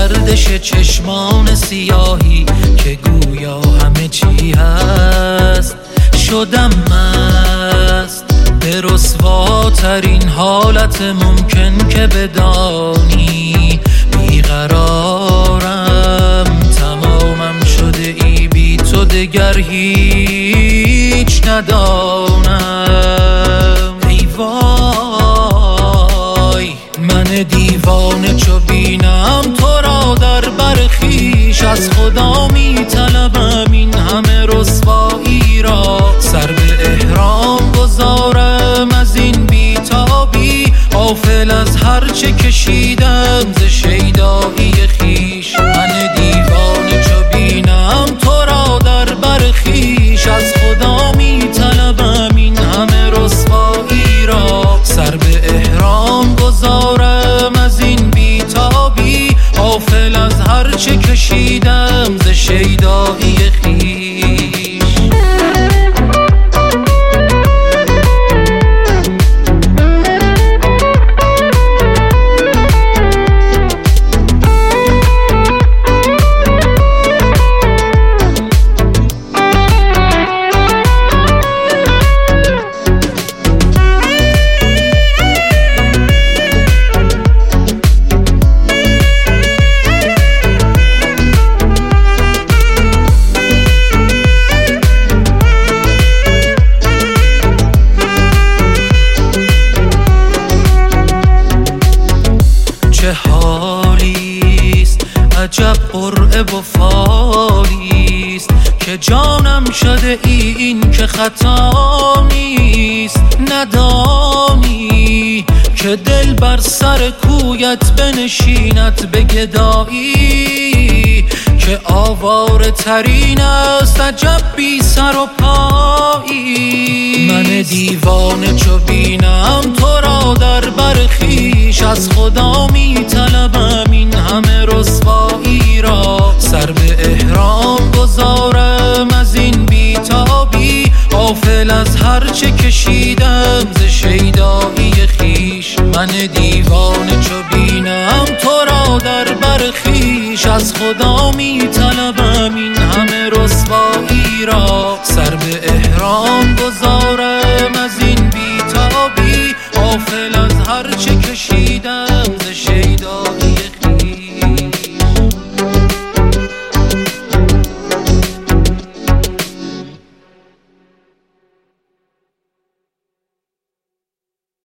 گردش چشمان سیاهی که گویا همه چی هست. شدم مست به رسواترین حالت ممکن که بدانی. بیقرارم تمامم شده ای بی تو دگر هیچ ندانم. ای وای من دیوانه چو بینم تو را در بر خویش، از خدا می طلبم این همه رسوایی را. سر به احرام گذارم از این بیتابی، غافل از هرچه کشیدم ز شیدایی خویش. من دیوانه چو بینم تو را در بر خویش، از خدا می طلبم این همه رسوایی را. سر به احرام گذارم از این بیتابی، غافل از هرچه کشیدم ز شیدایی خویش. چه حالیست عجب قرعه و فالیست که جانم شده این که خطا نیست. ندانی که دل بر سر کویت بنشیند به گدایی، که آواره ترین است عجب بی سر و پایی. من دیوانه چو بینم تو را در بر خویش، از خدا می طلبم این همه رسوایی را. سر به احرام گذارم از این بیتابی، غافل از هرچه کشیدم ز شیدایی خویش. من دیوانه چو بینم تو را در بر خویش، از خدا می طلبم این همه رسوایی را. سر به احرام گذارم از این بیتابی، غافل از هرچه کشیدم